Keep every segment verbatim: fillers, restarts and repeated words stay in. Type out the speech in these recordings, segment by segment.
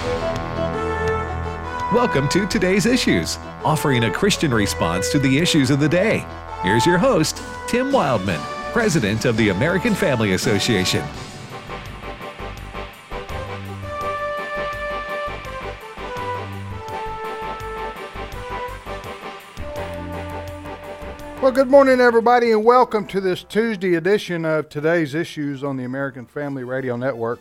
Welcome to Today's Issues, offering a Christian response to the issues of the day. Here's your host, Tim Wildman, President of the American Family Association. Well, good morning, everybody, and welcome to this Tuesday edition of Today's Issues on the American Family Radio Network.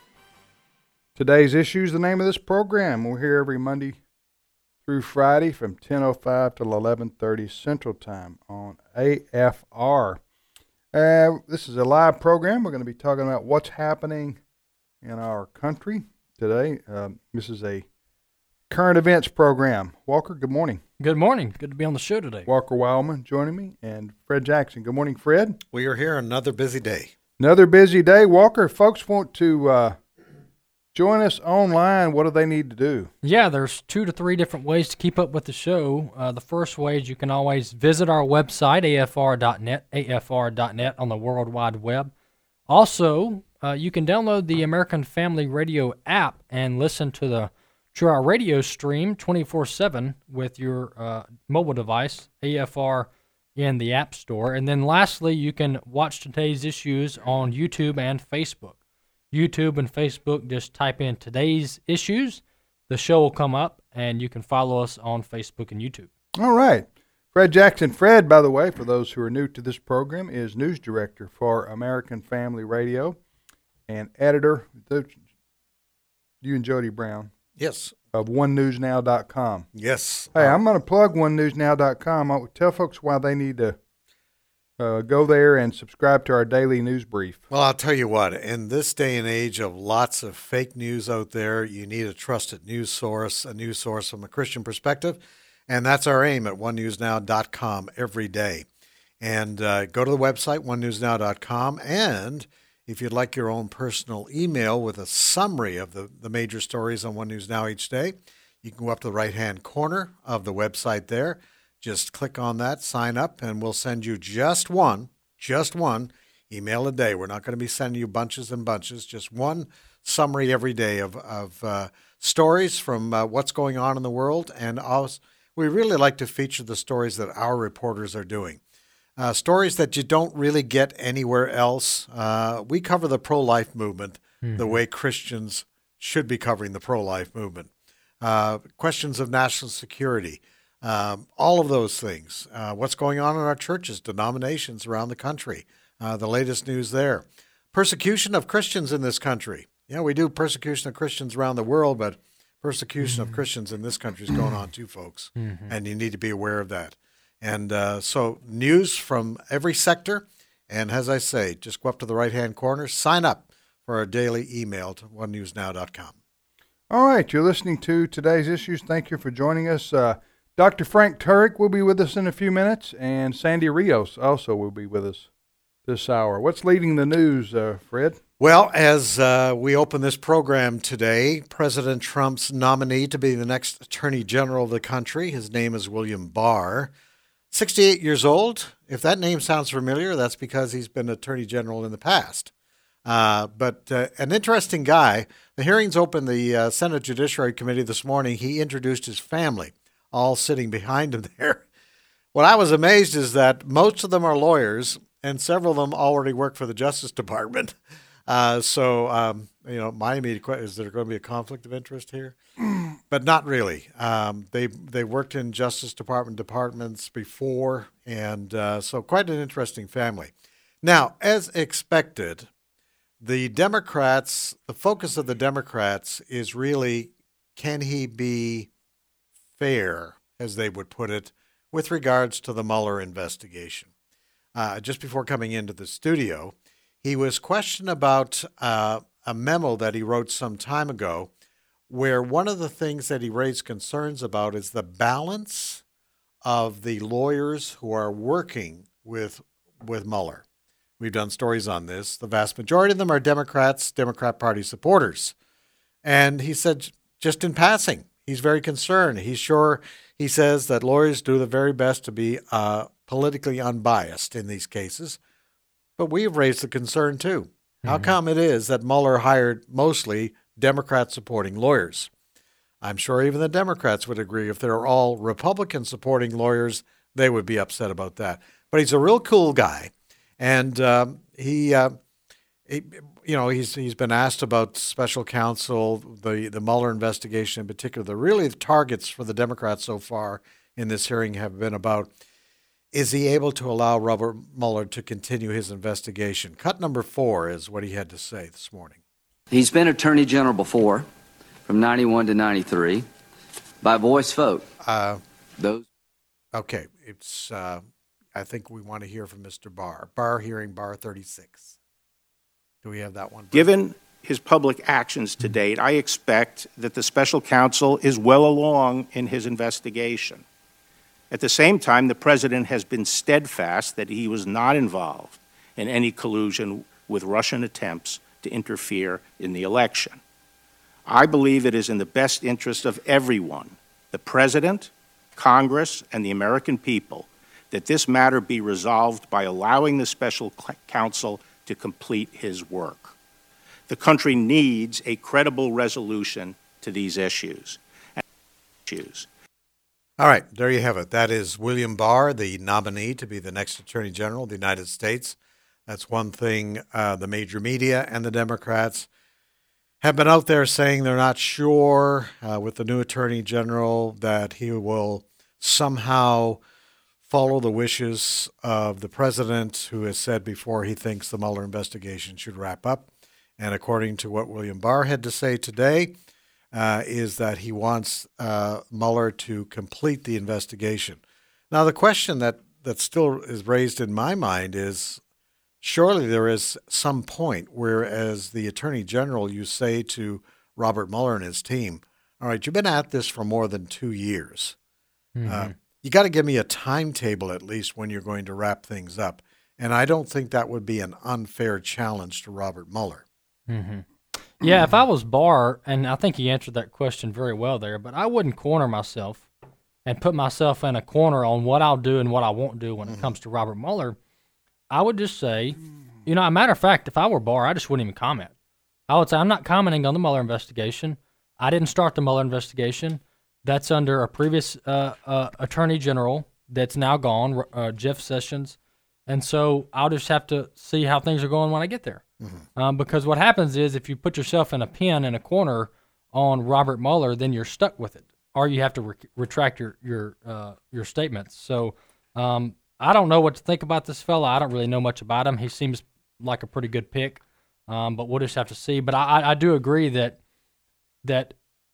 Today's Issues, the name of this program. We're here every Monday through Friday from ten oh five till eleven thirty Central Time on A F R. Uh, this is a live program. We're going to be talking about what's happening in our country today. Uh, this is a current events program. Walker, good morning. Good morning. Good to be on the show today. Walker Wildman joining me, and Fred Jackson. Good morning, Fred. We are here another busy day. Another busy day. Walker, if folks want to uh, join us online, what do they need to do? Yeah, there's two to three different ways to keep up with the show. Uh, the first way is you can always visit our website, A F R dot net, A F R dot net on the World Wide Web. Also, uh, you can download the American Family Radio app and listen to the to our radio stream twenty-four seven with your uh, mobile device, A F R in the App Store. And then lastly, you can watch Today's Issues on YouTube and Facebook. YouTube and Facebook, just type in Today's Issues. The show will come up, and you can follow us on Facebook and YouTube. All right. Fred Jackson. Fred, by the way, for those who are new to this program, is news director for American Family Radio and editor, you and Jody Brown. Yes. Of one news now dot com. Yes. Hey, uh, I'm going to plug one news now dot com. I'll tell folks why they need to uh, go there and subscribe to our daily news brief. Well, I'll tell you what, in this day and age of lots of fake news out there, you need a trusted news source, a news source from a Christian perspective, and that's our aim at one news now dot com every day. And uh, go to the website, one news now dot com, and if you'd like your own personal email with a summary of the, the major stories on One News Now each day, you can go up to the right-hand corner of the website there. Just click on that, sign up, and we'll send you just one, just one email a day. We're not going to be sending you bunches and bunches, just one summary every day of, of uh, stories from uh, what's going on in the world. And also, we really like to feature the stories that our reporters are doing. Uh, stories that you don't really get anywhere else. Uh, we cover the pro-life movement mm-hmm. the way Christians should be covering the pro-life movement. Uh, questions of national security, um, all of those things. Uh, what's going on in our churches, denominations around the country, uh, the latest news there. Persecution of Christians in this country. Yeah, we do persecution of Christians around the world, but persecution mm-hmm. of Christians in this country is going on too, folks, mm-hmm. and you need to be aware of that. And uh, so news from every sector. And as I say, just go up to the right-hand corner, sign up for our daily email to one news now dot com. All right, you're listening to Today's Issues. Thank you for joining us. Uh, Doctor Frank Turek will be with us in a few minutes, and Sandy Rios also will be with us this hour. What's leading the news, uh, Fred? Well, as uh, we open this program today, President Trump's nominee to be the next Attorney General of the country, his name is William Barr. sixty-eight years old. If that name sounds familiar, that's because he's been Attorney General in the past. Uh, but uh, an interesting guy. The hearings opened the uh, Senate Judiciary Committee this morning. He introduced his family, all sitting behind him there. What I was amazed is that most of them are lawyers, and several of them already work for the Justice Department. Uh, so, um, you know, my immediate question is, there going to be a conflict of interest here? But not really. Um, they they worked in Justice Department departments before, and uh, so quite an interesting family. Now, as expected, the Democrats, the focus of the Democrats is really, can he be fair, as they would put it, with regards to the Mueller investigation? Uh, just before coming into the studio, he was questioned about uh, a memo that he wrote some time ago, where one of the things that he raised concerns about is the balance of the lawyers who are working with with Mueller. We've done stories on this. The vast majority of them are Democrats, Democrat Party supporters. And he said, just in passing, he's very concerned. He's sure, he says, that lawyers do the very best to be uh, politically unbiased in these cases. But we've raised the concern, too. Mm-hmm. How come it is that Mueller hired mostly Democrat-supporting lawyers. I'm sure even the Democrats would agree if they're all Republican-supporting lawyers, they would be upset about that. But he's a real cool guy, and um, he, uh, he, you know, he's he's been asked about special counsel, the the Mueller investigation in particular. The really the targets for the Democrats so far in this hearing have been about: is he able to allow Robert Mueller to continue his investigation? Cut number four is what he had to say this morning. He's been Attorney General before, from ninety-one to ninety-three, by voice vote. Uh, Those. Okay, it's. Uh, I think we want to hear from Mister Barr. Barr hearing Barr thirty-six. Do we have that one? Given his public actions to date, I expect that the special counsel is well along in his investigation. At the same time, the president has been steadfast that he was not involved in any collusion with Russian attempts to interfere in the election. I believe it is in the best interest of everyone, the president, Congress, and the American people, that this matter be resolved by allowing the special counsel to complete his work. The country needs a credible resolution to these issues. issues. All right, there you have it. That is William Barr, the nominee to be the next Attorney General of the United States. That's one thing uh, the major media and the Democrats have been out there saying they're not sure uh, with the new Attorney General that he will somehow follow the wishes of the president, who has said before he thinks the Mueller investigation should wrap up. And according to what William Barr had to say today, uh, is that he wants uh, Mueller to complete the investigation. Now, the question that, that still is raised in my mind is, surely there is some point where, as the Attorney General, you say to Robert Mueller and his team, all right, you've been at this for more than two years. Mm-hmm. Uh, you got to give me a timetable at least when you're going to wrap things up. And I don't think that would be an unfair challenge to Robert Mueller. Mm-hmm. Yeah, if I was Barr, and I think he answered that question very well there, but I wouldn't corner myself and put myself in a corner on what I'll do and what I won't do when mm-hmm. it comes to Robert Mueller. I would just say, you know, a matter of fact, if I were Barr, I just wouldn't even comment. I would say, I'm not commenting on the Mueller investigation. I didn't start the Mueller investigation. That's under a previous uh, uh, Attorney General that's now gone, uh, Jeff Sessions. And so I'll just have to see how things are going when I get there. Mm-hmm. Um, because what happens is if you put yourself in a pen in a corner on Robert Mueller, then you're stuck with it. Or you have to re- retract your your uh, your statements. So um, I don't know what to think about this fella. I don't really know much about him. He seems like a pretty good pick, um, but we'll just have to see. But I, I do agree that that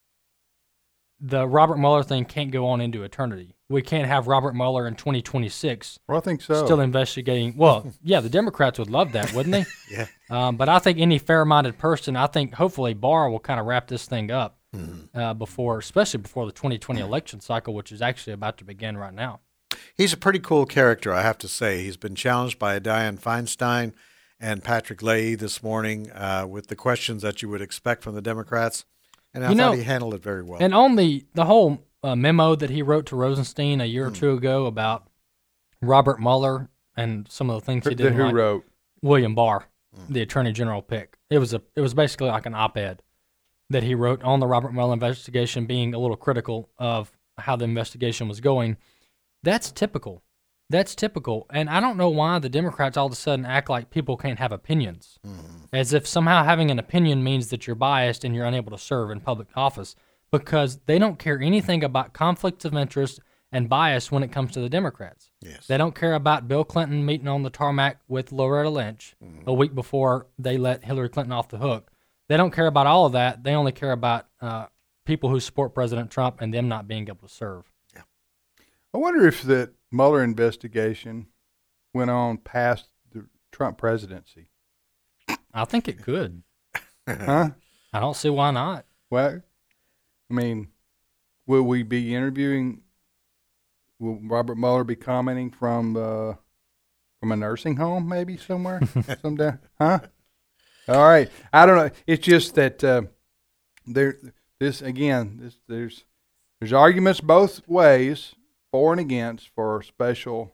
the Robert Mueller thing can't go on into eternity. We can't have Robert Mueller in twenty twenty-six. Well, I think so. Still investigating. Well, yeah, the Democrats would love that, wouldn't they? Yeah. Um, but I think any fair-minded person, I think hopefully Barr will kind of wrap this thing up mm-hmm. uh, before, especially before the twenty twenty election cycle, which is actually about to begin right now. He's a pretty cool character, I have to say. He's been challenged by Dianne Feinstein and Patrick Leahy this morning uh, with the questions that you would expect from the Democrats. And I you thought know, he handled it very well. And on the, the whole uh, memo that he wrote to Rosenstein a year or two ago about Robert Mueller and some of the things he did, who like wrote William Barr, mm. the Attorney General pick. It was a it was basically like an op-ed that he wrote on the Robert Mueller investigation, being a little critical of how the investigation was going. That's typical. That's typical. And I don't know why the Democrats all of a sudden act like people can't have opinions, mm. as if somehow having an opinion means that you're biased and you're unable to serve in public office, because they don't care anything about conflicts of interest and bias when it comes to the Democrats. Yes. They don't care about Bill Clinton meeting on the tarmac with Loretta Lynch mm. a week before they let Hillary Clinton off the hook. They don't care about all of that. They only care about uh, people who support President Trump and them not being able to serve. Yeah. I wonder if the Mueller investigation went on past the Trump presidency. I think it could. Huh? I don't see why not. Well, I mean, will we be interviewing, will Robert Mueller be commenting from uh, from a nursing home maybe somewhere? Someday? Huh? All right. I don't know. It's just that uh, there, this, again, this, there's there's arguments both ways, for and against, for special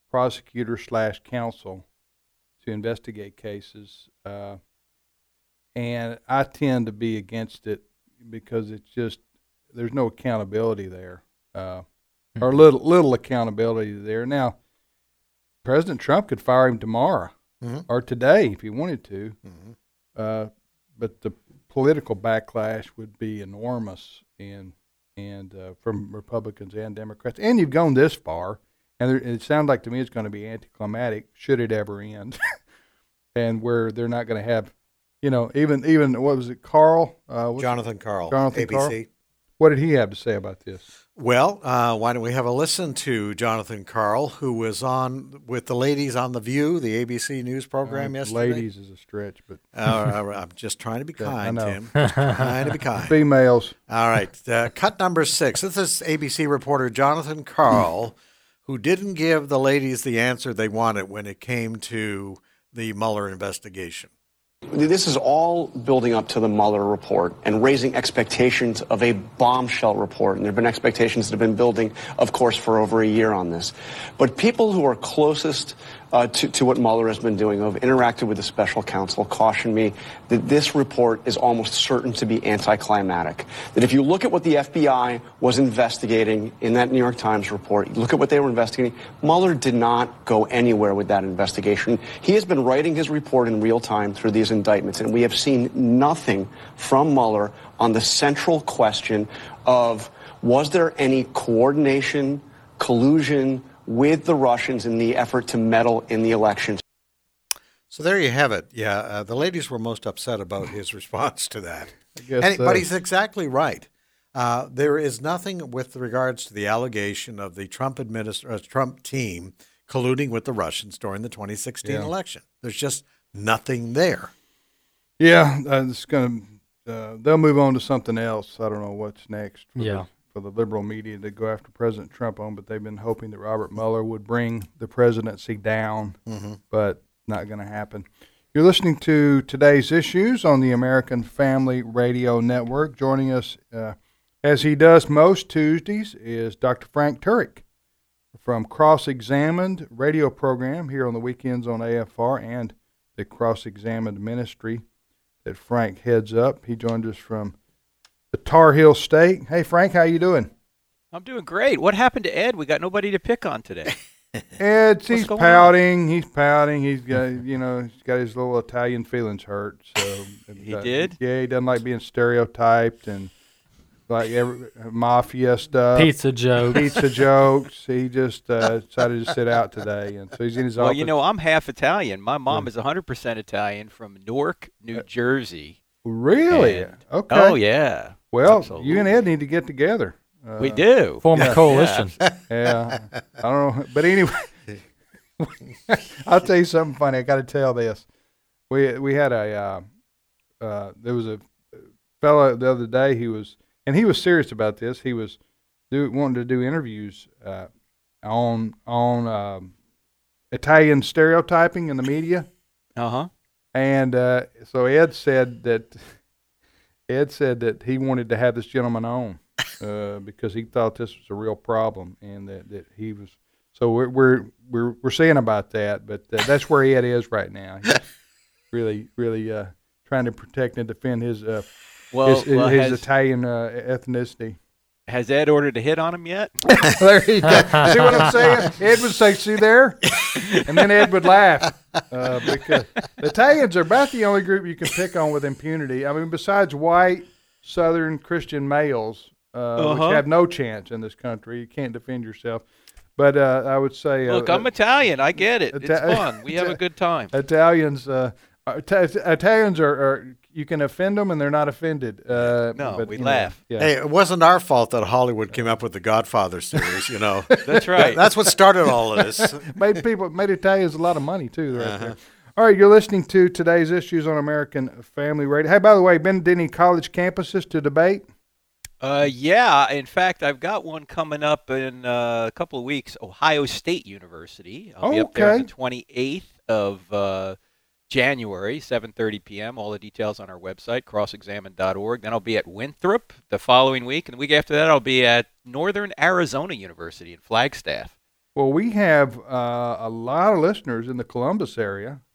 prosecutor slash counsel to investigate cases. Uh, and I tend to be against it because it's just there's no accountability there, uh, mm-hmm. or little little accountability there. Now, President Trump could fire him tomorrow mm-hmm. or today if he wanted to, mm-hmm. uh, but the political backlash would be enormous, and and uh, from Republicans and Democrats. And you've gone this far, and there, it sounds like to me it's going to be anticlimactic should it ever end, and where they're not going to have, you know, even even what was it, Carl? Uh, Jonathan Karl, Jonathan A B C. Karl? What did he have to say about this? Well, uh, why don't we have a listen to Jonathan Karl, who was on with the ladies on The View, the A B C News program uh, yesterday. Ladies is a stretch, but uh, I'm just trying to be kind, I know. Tim. Just trying to be kind. Females. All right, uh, cut number six. This is A B C reporter Jonathan Karl, who didn't give the ladies the answer they wanted when it came to the Mueller investigation. This is all building up to the Mueller report and raising expectations of a bombshell report. And there have been expectations that have been building, of course, for over a year on this. But people who are closest uh, to, to what Mueller has been doing, who have interacted with the special counsel, caution me that this report is almost certain to be anticlimactic. That if you look at what the F B I was investigating in that New York Times report, you look at what they were investigating, Mueller did not go anywhere with that investigation. He has been writing his report in real time through these indictments, and we have seen nothing from Mueller on the central question of was there any coordination, collusion with the Russians in the effort to meddle in the elections. So there you have it. Yeah, uh, the ladies were most upset about his response to that. I guess and, so. But he's exactly right. Uh, there is nothing with regards to the allegation of the Trump administ- uh, Trump team colluding with the Russians during the twenty sixteen yeah. election. There's just nothing there. Yeah, uh, it's going to. Uh, they'll move on to something else. I don't know what's next. For yeah. The, for the liberal media to go after President Trump on, but they've been hoping that Robert Mueller would bring the presidency down, mm-hmm. but not going to happen. You're listening to Today's Issues on the American Family Radio Network. Joining us, uh, as he does most Tuesdays, is Doctor Frank Turek from Cross Examined radio program here on the weekends on A F R and the Cross Examined ministry that Frank heads up. He joined us from the Tar Heel State. Hey, Frank, how you doing? I'm doing great. What happened to Ed? We got nobody to pick on today. Ed, he's pouting. On? He's pouting. He's got, you know, he's got his little Italian feelings hurt. So he uh, did. Yeah, he doesn't like being stereotyped and like every mafia stuff, pizza jokes, pizza jokes. He just uh, decided to sit out today, and so he's in his well, office. Well, you know, I'm half Italian. My mom yeah. is one hundred percent Italian from Newark, New Jersey. Really? And, okay. Oh yeah. Well, Absolutely. you and Ed need to get together. Uh, we do. Form a coalition. Yeah. yeah. I don't know. But anyway, I'll tell you something funny. I got to tell this. We we had a, uh, uh, there was a fellow the other day, he was, and he was serious about this. He was do, wanting to do interviews uh, on, on um, Italian stereotyping in the media. Uh-huh. And uh, so Ed said that, Ed said that he wanted to have this gentleman on. Uh, because he thought this was a real problem, and that, that he was. So we're we're we're we're seeing about that, but uh, that's where Ed is right now. He's really really uh, trying to protect and defend his uh, well, his, well, his has, Italian uh, ethnicity. Has Ed ordered a hit on him yet? There you go. See what I'm saying? Ed would say, "See there," and then Ed would laugh uh, because the Italians are about the only group you can pick on with impunity. I mean, besides white Southern Christian males. Uh, uh-huh. Which have no chance in this country. You can't defend yourself. But uh, I would say... Uh, Look, I'm uh, Italian. I get it. Ita- it's fun. We have a good time. Italians uh, are, Italians are, are... You can offend them, and they're not offended. Uh, no, but, we Know, laugh. yeah. Hey, it wasn't our fault that Hollywood came up with the Godfather series, you know. That's right. That, that's what started all of this. made people, made Italians a lot of money, too, right uh-huh. there. All right, you're listening to Today's Issues on American Family Radio. Hey, by the way, been to any college campuses to debate? Uh, yeah. In fact, I've got one coming up in uh, a couple of weeks. Ohio State University. I'll oh, be up there okay. on the twenty-eighth of uh, January, seven thirty p.m. All the details on our website, cross examine dot org. Then I'll be at Winthrop the following week, and the week after that, I'll be at Northern Arizona University in Flagstaff. Well, we have uh, a lot of listeners in the Columbus area,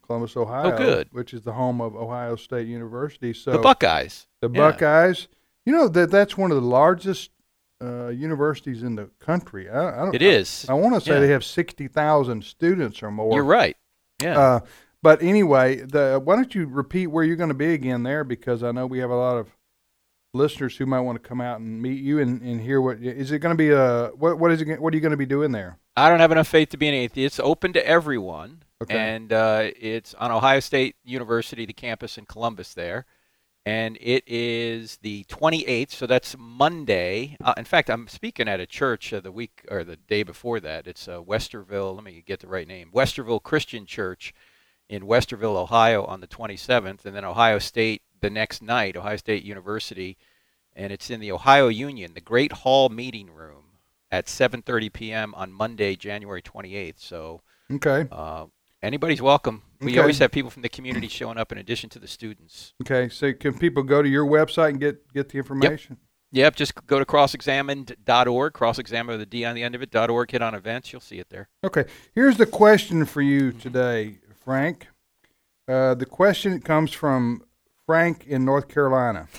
Columbus, Ohio. Oh, good. Which is the home of Ohio State University. So The Buckeyes. The Yeah. Buckeyes. You know that that's one of the largest uh, universities in the country. I, I don't, It is. I, I want to say Yeah. they have sixty thousand students or more. You're right. Yeah. Uh, but anyway, the why don't you repeat where you're going to be again there, because I know we have a lot of listeners who might want to come out and meet you and, and hear what is it going to be a what what is it what are you going to be doing there? I don't have enough faith to be an atheist. It's open to everyone. Okay. And uh, it's on Ohio State University, the campus in Columbus there. And it is the twenty-eighth, so that's Monday. Uh, in fact, I'm speaking at a church uh, the week or the day before that. It's uh, Westerville, let me get the right name, Westerville Christian Church in Westerville, Ohio on the twenty-seventh, and then Ohio State the next night, Ohio State University, and it's in the Ohio Union, the Great Hall Meeting Room at seven thirty p.m. on Monday, January twenty-eighth. So Okay. uh, anybody's welcome. We Okay. always have people from the community showing up in addition to the students. Okay. So can people go to your website and get get the information? Yep, just go to cross examined dot org, cross-examined with a D on the end of it, .org, hit on events, you'll see it there. Okay. Here's the question for you today, Frank. Uh, the question comes from Frank in North Carolina.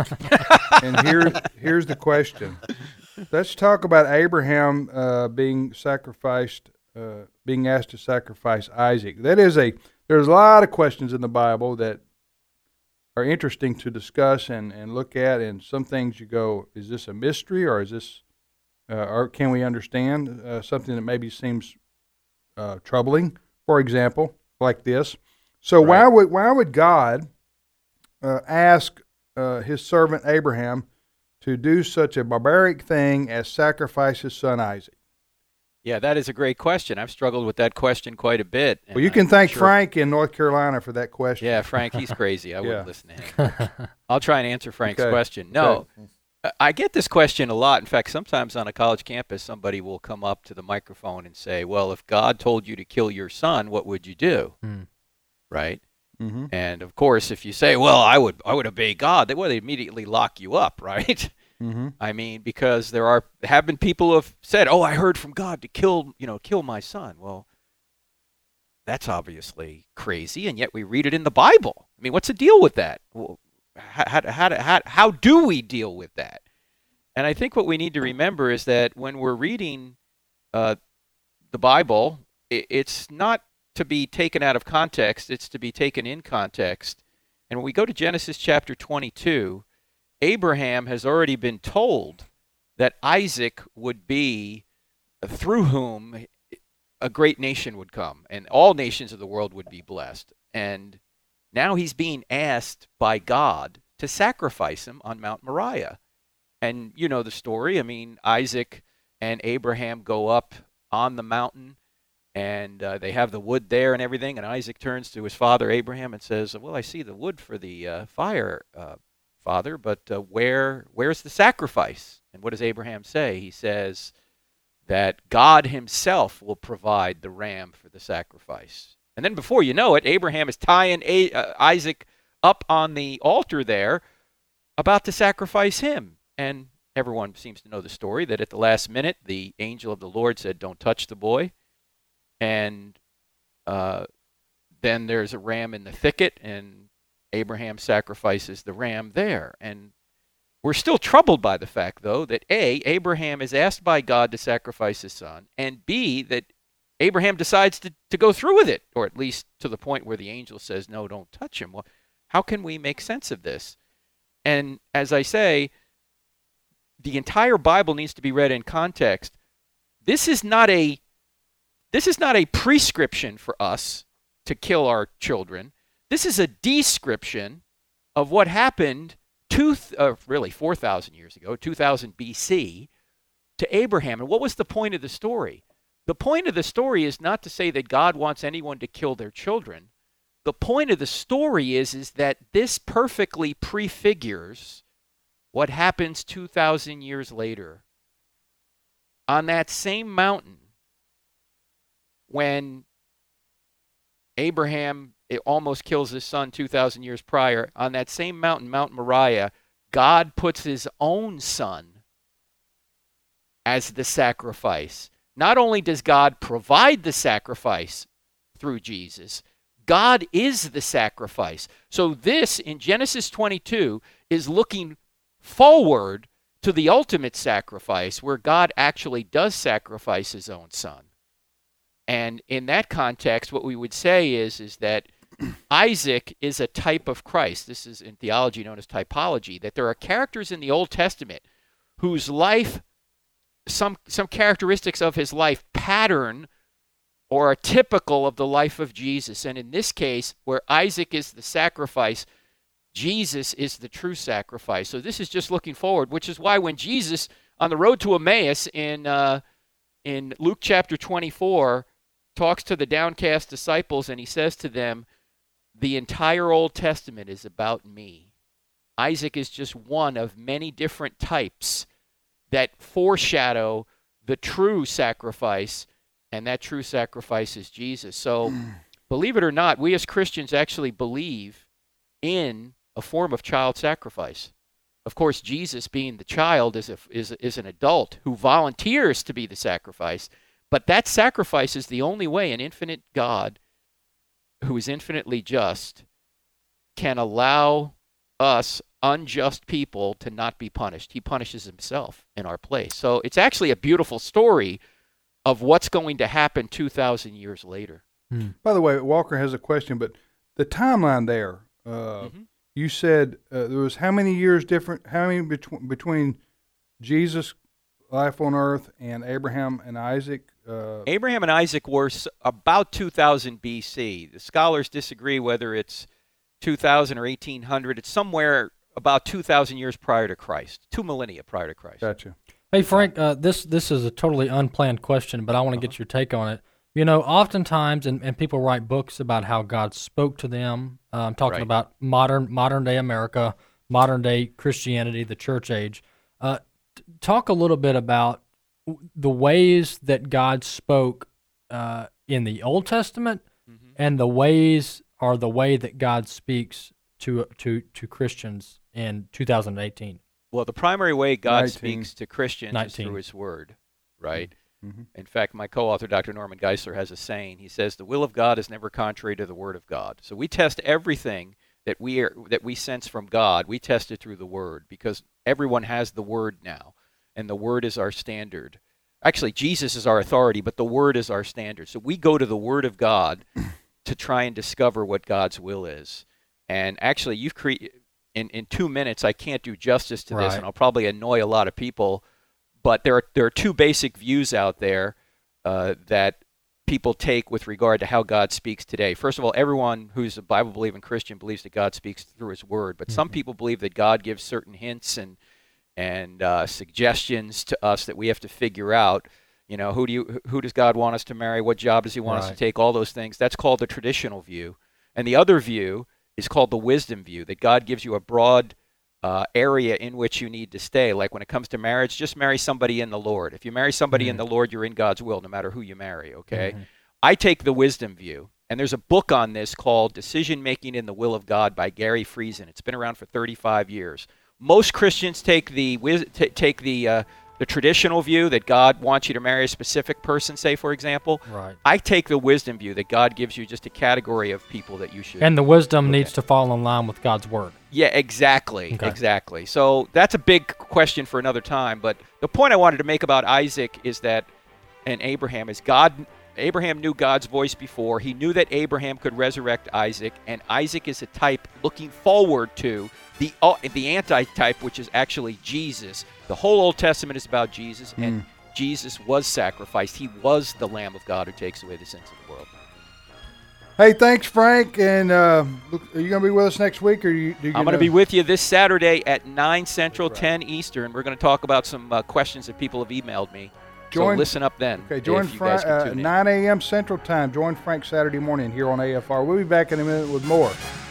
And here, here's the question. Let's talk about Abraham uh, being sacrificed, uh, being asked to sacrifice Isaac. That is a, there's a lot of questions in the Bible that are interesting to discuss and, and look at, and some things you go, is this a mystery, or is this, uh, or can we understand uh, something that maybe seems uh, troubling, for example, like this. So Right. why would why would God uh, ask uh, his servant Abraham to do such a barbaric thing as sacrifice his son Isaac? Yeah, that is a great question. I've struggled with that question quite a bit. and Well, you can I'm thank sure- Frank in North Carolina for that question. Yeah, Frank, he's crazy. I Yeah. wouldn't listen to him. I'll try and answer Frank's Okay. question. No, I- I get this question a lot. In fact, sometimes on a college campus, somebody will come up to the microphone and say, well, if God told you to kill your son, what would you do? Hmm. Right? Mm-hmm. And, of course, if you say, well, I would I would obey God, they, well, they immediately lock you up, right? Mm-hmm. I mean, because there are have been people who have said, "Oh, I heard from God to kill, you know, kill my son." Well, that's obviously crazy, and yet we read it in the Bible. I mean, what's the deal with that? Well, how how how how, how do we deal with that? And I think what we need to remember is that when we're reading uh, the Bible, it, it's not to be taken out of context; it's to be taken in context. And when we go to Genesis chapter twenty-two, Abraham has already been told that Isaac would be through whom a great nation would come, and all nations of the world would be blessed. And now he's being asked by God to sacrifice him on Mount Moriah. And you know the story. I mean, Isaac and Abraham go up on the mountain, and uh, they have the wood there and everything. And Isaac turns to his father Abraham and says, well, I see the wood for the uh, fire, uh, Father, but uh, where where's the sacrifice? And what does Abraham say? He says that God himself will provide the ram for the sacrifice. And then before you know it, Abraham is tying A- uh, Isaac up on the altar there, about to sacrifice him. And everyone seems to know the story, that at the last minute, the angel of the Lord said, don't touch the boy. And uh, then there's a ram in the thicket, and Abraham sacrifices the ram there. And we're still troubled by the fact, though, that A, Abraham is asked by God to sacrifice his son, and B, that Abraham decides to, to go through with it, or at least to the point where the angel says, no, don't touch him. Well, how can we make sense of this? And as I say, the entire Bible needs to be read in context. This is not a this is not a prescription for us to kill our children. This is a description of what happened two, uh, really four thousand years ago, two thousand B C, to Abraham. And what was the point of the story? The point of the story is not to say that God wants anyone to kill their children. The point of the story is, is that this perfectly prefigures what happens two thousand years later. On that same mountain, when Abraham it almost kills his son two thousand years prior, on that same mountain, Mount Moriah, God puts his own son as the sacrifice. Not only does God provide the sacrifice through Jesus, God is the sacrifice. So this, in Genesis twenty-two, is looking forward to the ultimate sacrifice where God actually does sacrifice his own son. And in that context, what we would say is, is that Isaac is a type of Christ. This is in theology known as typology, that there are characters in the Old Testament whose life, some, some characteristics of his life pattern or are typical of the life of Jesus. And in this case, where Isaac is the sacrifice, Jesus is the true sacrifice. So this is just looking forward, which is why when Jesus, on the road to Emmaus in uh, in Luke chapter twenty-four, talks to the downcast disciples and he says to them, the entire Old Testament is about me. Isaac is just one of many different types that foreshadow the true sacrifice, and that true sacrifice is Jesus. So believe it or not, we as Christians actually believe in a form of child sacrifice. Of course, Jesus, being the child, is, a, is, is an adult who volunteers to be the sacrifice, but that sacrifice is the only way an infinite God, who is infinitely just, can allow us unjust people to not be punished. He punishes himself in our place. So it's actually a beautiful story of what's going to happen two thousand years later. Hmm. By the way, Walker has a question, but the timeline there, uh, mm-hmm. you said uh, there was how many years different, how many between, between Jesus' life on earth and Abraham and Isaac? Uh, Abraham and Isaac were about two thousand B C. The scholars disagree whether it's two thousand or eighteen hundred. It's somewhere about two thousand years prior to Christ, two millennia prior to Christ. Gotcha. Hey, Frank, uh, this this is a totally unplanned question, but I want to uh-huh. get your take on it. You know, oftentimes, and, and people write books about how God spoke to them. Uh, I'm talking right. about modern modern day America, modern day Christianity, the church age. Uh, t- talk a little bit about the ways that God spoke uh, in the Old Testament, mm-hmm. and the ways are the way that God speaks to to to Christians in two thousand eighteen. Well, the primary way God nineteen speaks to Christians nineteen is through his word, right? Mm-hmm. In fact, my co-author, Doctor Norman Geisler, has a saying. He says, the will of God is never contrary to the word of God. So we test everything that we are, that we sense from God. We test it through the word, because everyone has the word now, and the word is our standard. Actually, Jesus is our authority, but the word is our standard. So we go to the word of God to try and discover what God's will is. And actually, you've created... In, in two minutes, I can't do justice to right. this, and I'll probably annoy a lot of people. But there are there are two basic views out there uh, that people take with regard to how God speaks today. First of all, everyone who's a Bible-believing Christian believes that God speaks through his word. But mm-hmm. some people believe that God gives certain hints and and uh, suggestions to us that we have to figure out. You know, who do you who does God want us to marry? What job does he want right. us to take? All those things. That's called the traditional view. And the other view is called the wisdom view, that God gives you a broad uh, area in which you need to stay. Like when it comes to marriage, just marry somebody in the Lord. If you marry somebody mm-hmm. in the Lord, you're in God's will, no matter who you marry, okay? Mm-hmm. I take the wisdom view, and there's a book on this called Decision Making in the Will of God by Gary Friesen. It's been around for thirty-five years. Most Christians take the t- take the uh, the traditional view that God wants you to marry a specific person, say, for example. Right. I take the wisdom view that God gives you just a category of people that you should. And the wisdom needs at. to fall in line with God's word. Yeah, exactly. Okay. Exactly. So that's a big question for another time. But the point I wanted to make about Isaac is that, and Abraham, is God. Abraham knew God's voice before. He knew that Abraham could resurrect Isaac, and Isaac is a type looking forward to the uh, the anti-type, which is actually Jesus. The whole Old Testament is about Jesus, mm. and Jesus was sacrificed. He was the Lamb of God who takes away the sins of the world. Hey, thanks, Frank. And uh, look, are you going to be with us next week? Or you, do you I'm going to be with you this Saturday at nine Central, right. ten Eastern. We're going to talk about some uh, questions that people have emailed me. Join, so listen up then. Okay, join Frank uh, nine a.m. Central Time. Join Frank Saturday morning here on A F R. We'll be back in a minute with more.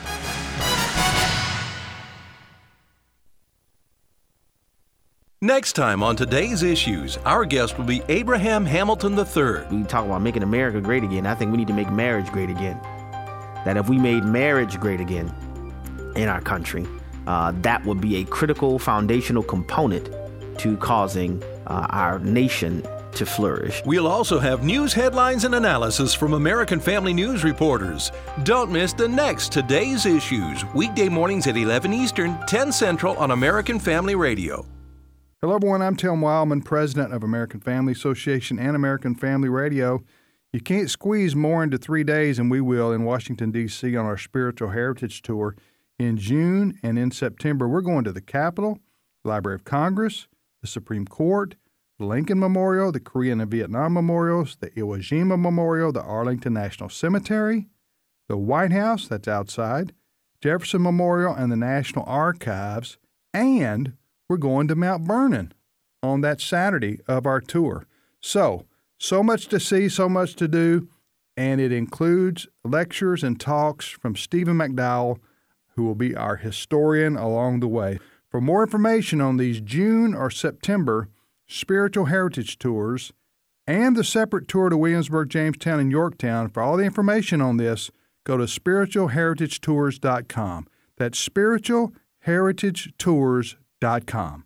Next time on Today's Issues, our guest will be Abraham Hamilton the third. We talk about making America great again. I think we need to make marriage great again. That if we made marriage great again in our country, uh, that would be a critical foundational component to causing uh, our nation to to flourish. We'll also have news headlines and analysis from American Family News reporters. Don't miss the next Today's Issues, weekday mornings at eleven Eastern, ten Central on American Family Radio. Hello, everyone. I'm Tim Wildman, president of American Family Association and American Family Radio. You can't squeeze more into three days, and we will in Washington, D C on our Spiritual Heritage Tour in June and in September. We're going to the Capitol, the Library of Congress, the Supreme Court, the Lincoln Memorial, the Korean and Vietnam Memorials, the Iwo Jima Memorial, the Arlington National Cemetery, the White House, that's outside, Jefferson Memorial, and the National Archives. And we're going to Mount Vernon on that Saturday of our tour. So, so much to see, so much to do, and it includes lectures and talks from Stephen McDowell, who will be our historian along the way. For more information on these June or September Spiritual Heritage Tours and the separate tour to Williamsburg, Jamestown, and Yorktown, for all the information on this, go to spiritual heritage tours dot com. That's spiritual heritage tours dot com.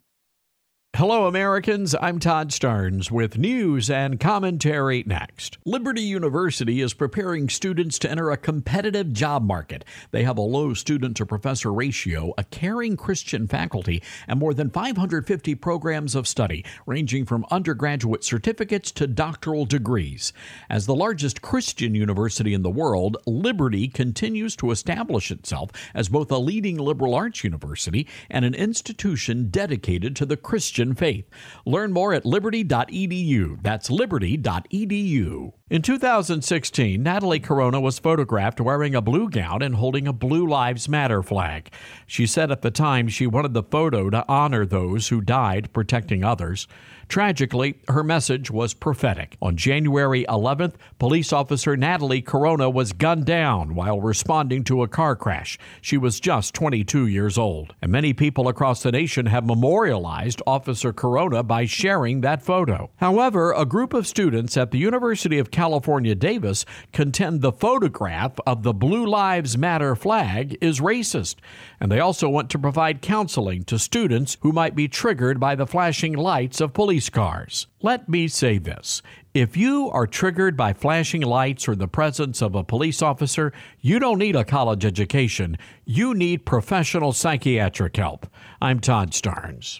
Hello, Americans. I'm Todd Starnes with news and commentary next. Liberty University is preparing students to enter a competitive job market. They have a low student-to-professor ratio, a caring Christian faculty, and more than five hundred fifty programs of study, ranging from undergraduate certificates to doctoral degrees. As the largest Christian university in the world, Liberty continues to establish itself as both a leading liberal arts university and an institution dedicated to the Christian faith. Learn more at liberty dot e d u. That's liberty dot e d u. In two thousand sixteen, Natalie Corona was photographed wearing a blue gown and holding a Blue Lives Matter flag. She said at the time she wanted the photo to honor those who died protecting others. Tragically, her message was prophetic. On January eleventh, police officer Natalie Corona was gunned down while responding to a car crash. She was just twenty-two years old. And many people across the nation have memorialized Officer Corona by sharing that photo. However, a group of students at the University of California, Davis contend the photograph of the Blue Lives Matter flag is racist. And they also want to provide counseling to students who might be triggered by the flashing lights of police cars. Let me say this. If you are triggered by flashing lights or the presence of a police officer, you don't need a college education. You need professional psychiatric help. I'm Todd Starnes.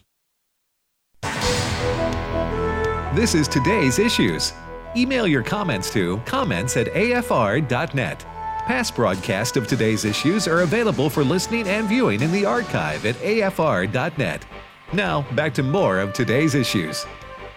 This is Today's Issues. Email your comments to comments at a f r dot net. Past broadcasts of Today's Issues are available for listening and viewing in the archive at a f r dot net. Now, back to more of Today's Issues.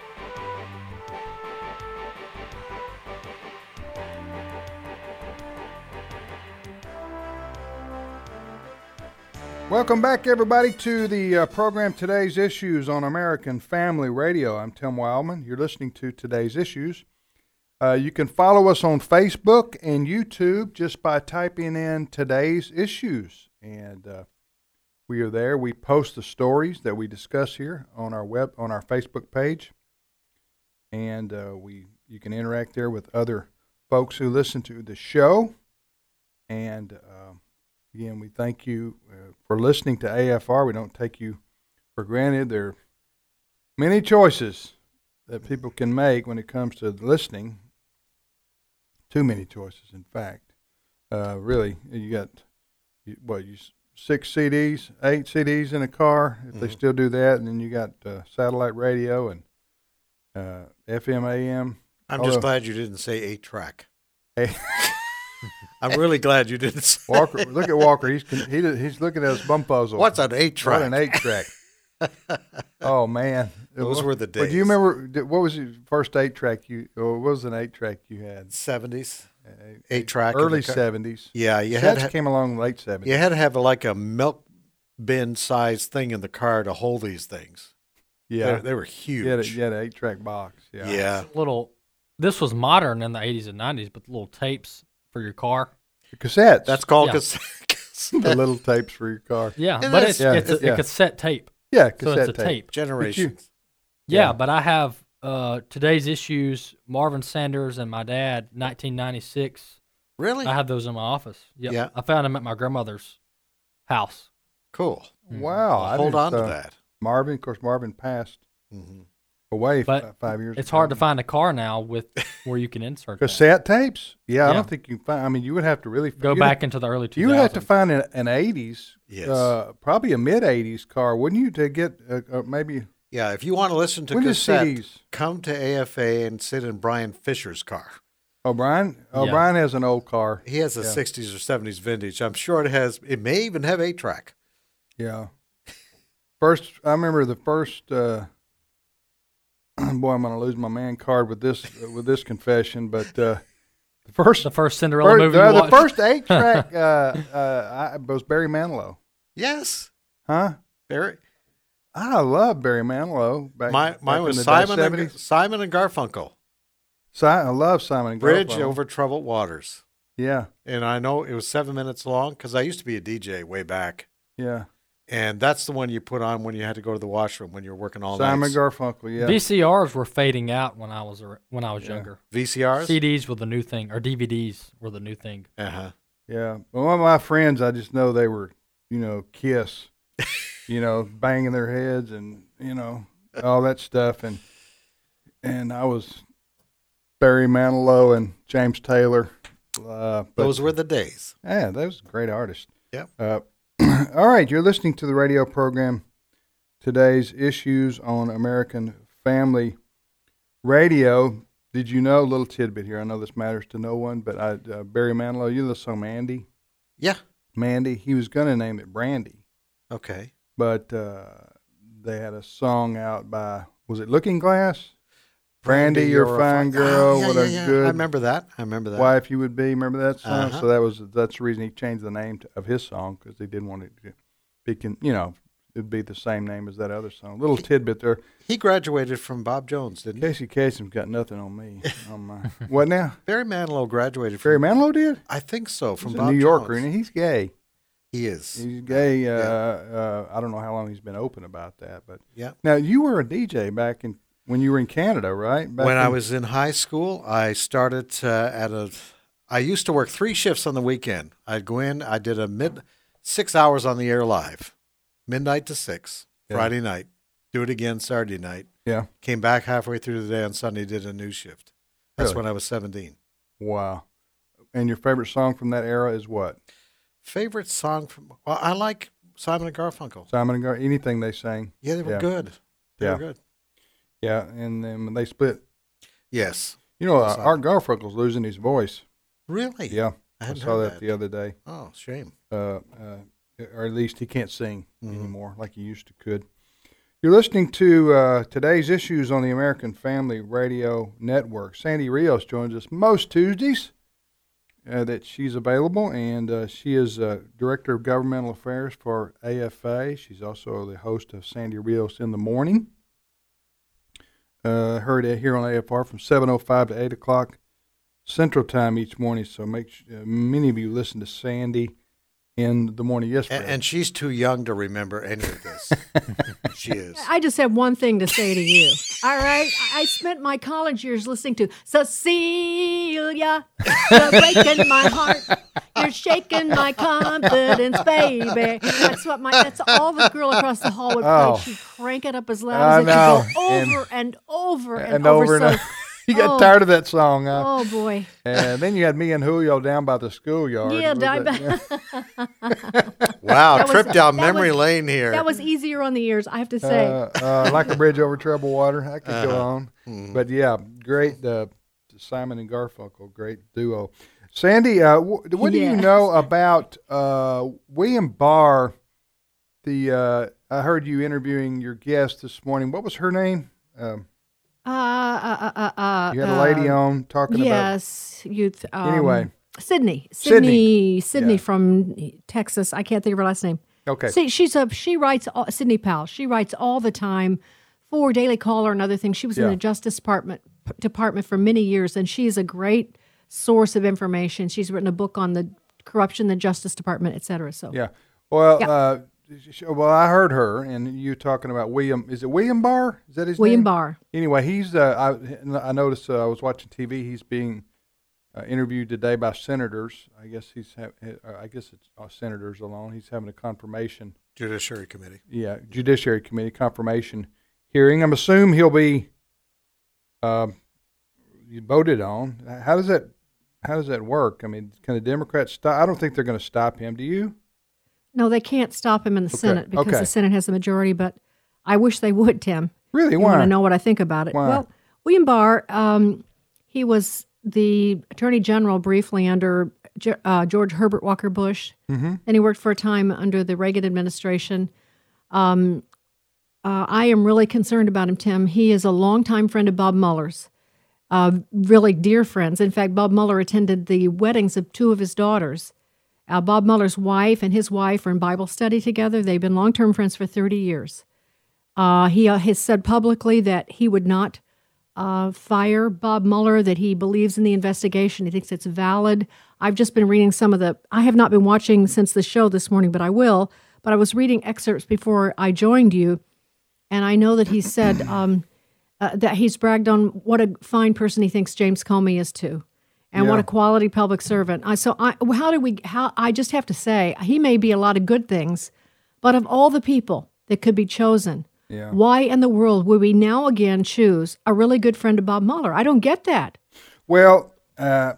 Welcome back, everybody, to the uh, program Today's Issues on American Family Radio. I'm Tim Wildman. You're listening to Today's Issues. Uh, you can follow us on Facebook and YouTube just by typing in Today's Issues. And uh, we are there. We post the stories that we discuss here on our web on our Facebook page. And uh, we you can interact there with other folks who listen to the show. And uh, again, we thank you uh, for listening to A F R. We don't take you for granted. There are many choices that people can make when it comes to listening. Too many choices, in fact. Uh, really, you got, you, what, you six C Ds, eight C Ds in a car, if mm-hmm. they still do that, and then you got uh, satellite radio and uh, F M, A M. I'm Although, just glad you didn't say eight-track. Hey. I'm really glad you didn't say Walker, look at Walker. He's he, he's looking at his bum puzzle. What's an eight-track? What an eight-track. Oh, man. Those what, were the days. Do you remember, what was your first eight-track you, or what was an eight-track you had? seventies. Uh, eight-track. Early seventies. Yeah. You Sets had came along late seventies. You had to have like a milk bin-sized thing in the car to hold these things. Yeah. They, they were huge. You had, a, you had an eight-track box. Yeah. Yeah. Little, this was modern in the eighties and nineties, but the little tapes for your car. The cassettes. That's called yeah. cassette. The little tapes for your car. Yeah, and but it's, yeah, it's a, yeah. a cassette tape. Yeah, cassette so it's a tape. tape. Generations. Yeah, Yeah. but I have uh, Today's Issues, Marvin Sanders and my dad, nineteen ninety-six. Really? I have those in my office. Yep. Yeah. I found them at my grandmother's house. Cool. Wow. Well, I hold didn't, on to uh, that. Marvin, of course, Marvin passed Mm-hmm. away But f- five years it's ago. hard to find a car now with where you can insert that. Cassette tapes? Yeah, I Yeah. don't think you can find. I mean, you would have to really Go you'd back have- into the early You would have to two thousands. find an, an eighties, Yes. uh, probably a mid eighties car, wouldn't you, to get uh, uh, maybe? Yeah, if you want to listen to When does cassette, C Ds? come to A F A and sit in Brian Fisher's car. O'Brien? Yeah. O'Brien has an old car. He has a Yeah. sixties or seventies vintage. I'm sure it has. It may even have eight track. Yeah. First, I remember the first. Uh, boy, I'm going to lose my man card with this uh, with this confession, but uh, the first The first Cinderella first, movie uh, you the watched. first eight track uh, uh, I, was Barry Manilow, Yes, huh? very. I love Barry Manilow. Back, My, back mine in was the Simon and, seventies. Simon and Garfunkel. Si- I love Simon and Bridge Garfunkel. over troubled waters. Yeah, And I know it was seven minutes long because I used to be a D J way back. yeah. And that's the one you put on when you had to go to the washroom when you were working all Simon night. Garfunkel. Yeah. V C Rs were fading out when I was ar- when I was Yeah. younger. V C Rs? C Ds were the new thing, or D V Ds were the new thing. Uh-huh. Yeah. Well, one of my friends, I just know they were, you know, Kiss, you know, banging their heads and, you know, all that stuff. And and I was Barry Manilow and James Taylor. Uh, but, Those were the days. Yeah, those great artists. Yep. Uh, all right, you're listening to the radio program, Today's Issues on American Family Radio. Did you know, a little tidbit here, I know this matters to no one, but I, uh, Barry Manilow, you know the song Mandy? Yeah. Mandy, he was going to name it Brandy, Okay. but uh, they had a song out by, was it Looking Glass? Brandy, you're a fine girl, Oh, yeah, what yeah, a yeah. good I remember that. I remember that. wife you would be. Remember that song? Uh-huh. So that was that's the reason he changed the name to, of his song, because he didn't want it to be, con, you know, it'd be the same name as that other song. Little tidbit there. He graduated from Bob Jones, didn't he? Casey Kasem's got nothing on me. on my, what now? Barry Manilow graduated Barry from Manilow did? I think so, from He's Bob a New Yorker, Jones. and he's gay. He is. He's gay. Uh, Yeah. uh, I don't know how long he's been open about that, but Yeah. now you were a D J back in when you were in Canada, right? Back When I in- was in high school, I started uh, at a. I used to work three shifts on the weekend. I'd go in. I did a mid six hours on the air live, midnight to six, Yeah. Friday night. Do it again Saturday night. Yeah. Came back halfway through the day on Sunday. Did a news shift. That's Really? when I was seventeen. Wow. And your favorite song from that era is what? Favorite song from? Well, I like Simon and Garfunkel. Simon and Gar. Anything they sang. Yeah, they were Yeah. good. They Yeah. were good. Yeah, and then when they split, Yes. you know, uh, Simon. Art Garfunkel's losing his voice. Really? Yeah, I I, hadn't saw heard that, that. the other day. Oh, shame. Uh, uh, or at least he can't sing Mhm. anymore like he used to could. You're listening to uh, Today's Issues on the American Family Radio Network. Sandy Rios joins us most Tuesdays uh, that she's available, and uh, she is uh, Director of Governmental Affairs for A F A. She's also the host of Sandy Rios in the Morning. Uh, heard it here on A F R from seven oh five to eight o'clock Central Time each morning, so make sure, uh, many of you listen to Sandy in the morning. Yes, And, Fred. and she's too young to remember any of this. She is. I just have one thing to say to you. All right. I I spent my college years listening to Cecilia. You're breaking my heart. You're shaking my confidence, baby. That's what my. That's all the girl across the hall would play. Oh. She'd crank it up as loud I as it know. could go over and, over and, and over and So, over. You got oh, tired of that song, huh? Oh boy. And then you had me and Julio down by the schoolyard. Yeah, Was down that- by- Wow, That was- trip down that memory was- lane here. That was easier on the ears, I have to say. uh, uh, like a bridge over troubled water. I could go Uh-huh. on. Mhm. But yeah, great uh, Simon and Garfunkel, great duo. Sandy, uh, wh- what do you Yes. know about uh, William Barr? The uh, I heard you interviewing your guest this morning. What was her name? Um, Uh, uh, uh, uh, uh, you had a lady uh, on talking yes, youth. Um, Anyway. Sydney, Sydney. Sydney, Sydney Yeah. from Texas. I can't think of her last name. about. Okay. See, she's a she writes all, Sydney Powell. She writes all the time for Daily Caller and other things. She was in Yeah. the Justice Department department for many years, and she is a great source of information. She's written a book on the corruption in the Justice Department, et cetera. So Yeah. Well, Yeah. uh, sh- well, I heard her, and you talking about William. Is it William Barr? Is that his William name? Barr. Anyway, he's. Uh, I I noticed. Uh, I was watching T V. He's being uh, interviewed today by senators. I guess he's. Ha- uh, I guess it's uh, senators alone. He's having a confirmation. Judiciary Committee. Yeah, Judiciary Committee confirmation hearing. I'm assuming he'll be uh, you voted on. How does that how does that work? I mean, can the Democrats stop? I don't think they're going to stop him. Do you? No, they can't stop him in the Okay, Senate because okay. the Senate has a majority, but I wish they would, Tim. Really? You Why? want to know what I think about it? Why? Well, William Barr, um, he was the Attorney General briefly under Ge- uh, George Herbert Walker Bush, Mm-hmm. and he worked for a time under the Reagan administration. Um, uh, I am really concerned about him, Tim. He is a longtime friend of Bob Mueller's, uh, really dear friends. In fact, Bob Mueller attended the weddings of two of his daughters. Uh, Bob Mueller's wife and his wife are in Bible study together. They've been long-term friends for thirty years. Uh, he uh, has said publicly that he would not uh, fire Bob Mueller, that he believes in the investigation. He thinks it's valid. I've just been reading some of the, I have not been watching since the show this morning, but I will. But I was reading excerpts before I joined you, and I know that he said um, uh, that he's bragged on what a fine person he thinks James Comey is too. And Yeah. what a quality public servant. I, so I, how do we, how, I just have to say, he may be a lot of good things, but of all the people that could be chosen, Yeah. why in the world would we now again choose a really good friend of Bob Mueller? I don't get that. Well, uh,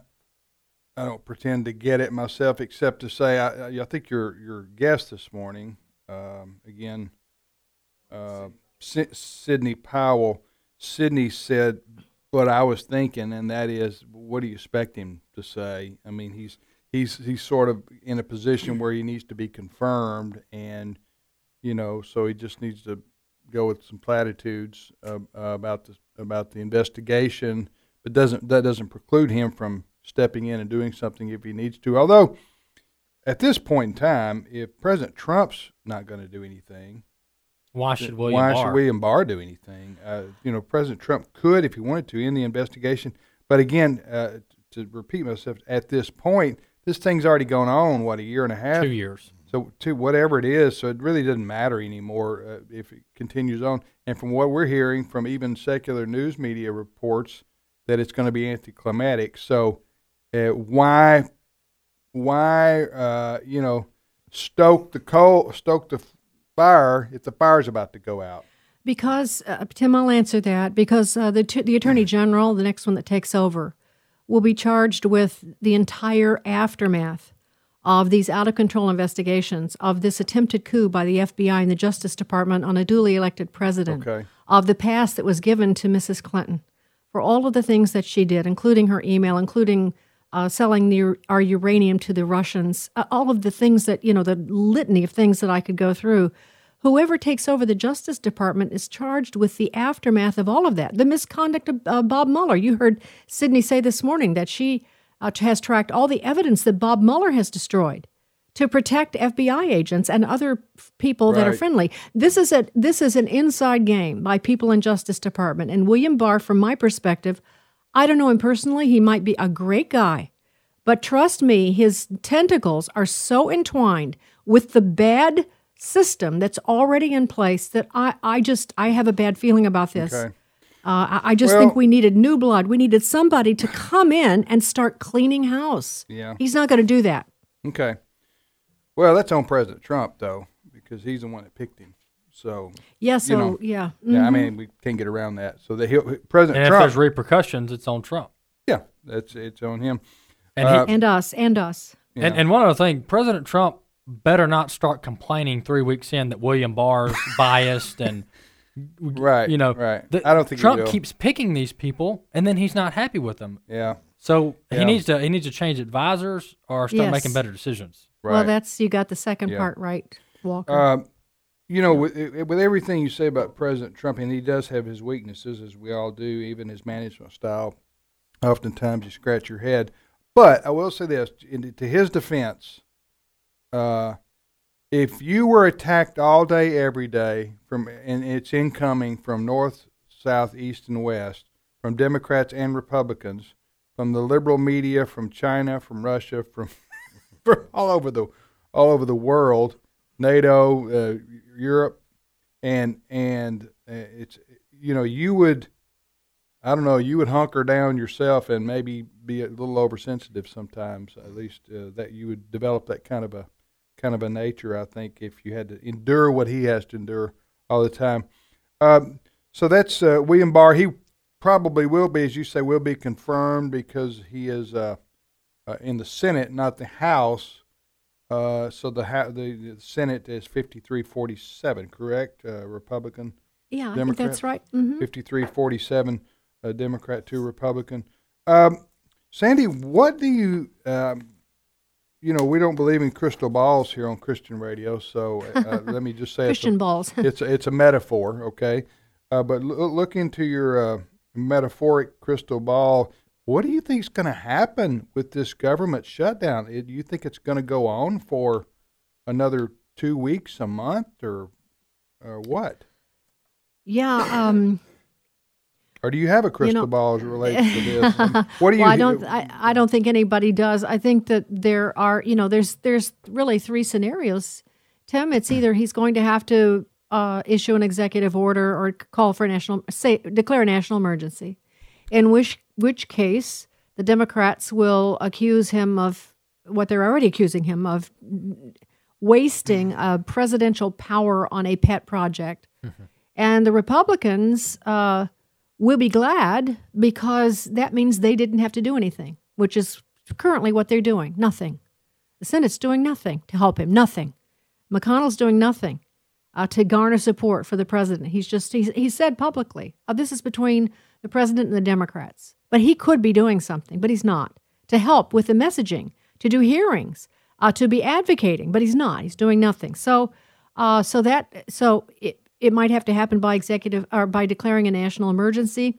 I don't pretend to get it myself, except to say I, I think your your guest this morning, um, again, uh, S- Sidney Powell. Sidney said what I was thinking, and that is, what do you expect him to say? I mean, he's he's he's sort of in a position where he needs to be confirmed, and you know, so he just needs to go with some platitudes uh, uh, about the about the investigation, but doesn't that doesn't preclude him from stepping in and doing something if he needs to. Although, at this point in time, if President Trump's not going to do anything, Why should William why Barr? should William Barr do anything? Uh, you know, President Trump could, if he wanted to, in the investigation. But again, uh, to repeat myself, at this point, this thing's already gone on, what, a year and a half? Two years. So, to whatever it is, so it really doesn't matter anymore uh, if it continues on. And from what we're hearing from even secular news media reports, that it's going to be anticlimactic. So, uh, why, why, uh, you know, stoke the coal, stoke the fire if the fire's about to go out? Because, uh, Tim, I'll answer that. Because uh, the, t- the Attorney General, the next one that takes over, will be charged with the entire aftermath of these out-of-control investigations, of this attempted coup by the F B I and the Justice Department on a duly elected president, Okay. of the pass that was given to Missus Clinton for all of the things that she did, including her email, including uh, selling the, our uranium to the Russians, uh, all of the things that, you know, the litany of things that I could go through. Whoever takes over the Justice Department is charged with the aftermath of all of that. The misconduct of uh, Bob Mueller. You heard Sidney say this morning that she uh, has tracked all the evidence that Bob Mueller has destroyed to protect F B I agents and other f- people that are Right. friendly. This is a this is an inside game by people in Justice Department. And William Barr, from my perspective, I don't know him personally. He might be a great guy. But trust me, his tentacles are so entwined with the bad system that's already in place that I, I just I have a bad feeling about this. Okay. Uh, I, I just Well- think we needed new blood. We needed somebody to come in and start cleaning house. Yeah. He's not going to do that. Okay. Well, that's on President Trump, though, because he's the one that picked him. So, Yeah, you so, know, yeah. yeah, I Mhm. mean, we can't get around that. So, that he'll, President And if Trump, there's repercussions, it's on Trump. yeah, that's it's on him. And Uh, And us, and us. And, and one other thing, President Trump better not start complaining three weeks in that William Barr's biased and Right, you know, right. the- I don't think he Trump will. keeps picking these people, and then he's not happy with them. Yeah. So he Yeah. needs to he needs to change advisors or start Yes. making better decisions. Well, that's you got the second Yeah. part right, Walker. Um, you know, with, with everything you say about President Trump, and he does have his weaknesses, as we all do, even his management style. Oftentimes you scratch your head. But I will say this, in, to his defense, uh, if you were attacked all day, every day, from and it's incoming from north, south, east, and west, from Democrats and Republicans, from the liberal media, from China, from Russia, from, from all over the all over the world, NATO, uh, Europe, and and uh, it's you know you would, I don't know, you would hunker down yourself and maybe be a little oversensitive sometimes. At least uh, that you would develop that kind of a kind of a nature, I think, if you had to endure what he has to endure all the time. Um, so that's uh, William Barr. He probably will be, as you say, will be confirmed because he is uh, uh, in the Senate, not the House. Uh, so the, ha- the the Senate is fifty-three forty-seven, correct? Uh, Republican. Yeah, I Democrat? think that's right. Mm-hmm. fifty-three forty-seven, uh, Democrat, two Republican. Um, Sandy, what do you, um, you know, we don't believe in crystal balls here on Christian radio, so uh, let me just say Christian it's a, balls. it's, a, it's a metaphor, okay? Uh, but l- look into your uh, metaphoric crystal ball. What do you think is going to happen with this government shutdown? Do you think it's going to go on for another two weeks, a month, or, or what? Yeah. Um, or do you have a crystal you know, ball as it relates to this? Um, what do you? Well, I don't. I, I don't think anybody does. I think that there are. You know, there's there's really three scenarios. Tim, it's either he's going to have to uh, issue an executive order or call for a national, say, declare a national emergency, in which which case the Democrats will accuse him of what they're already accusing him of, wasting uh, presidential power on a pet project. Mm-hmm. And the Republicans uh, will be glad because that means they didn't have to do anything, which is currently what they're doing. Nothing. The Senate's doing nothing to help him. Nothing. McConnell's doing nothing uh, to garner support for the president. He's just, he's, he said publicly, uh, this is between the president and the Democrats. But he could be doing something, but he's not. To help with the messaging, to do hearings, uh, to be advocating, but he's not. He's doing nothing. So, uh, so that, so it, It might have to happen by executive or by declaring a national emergency.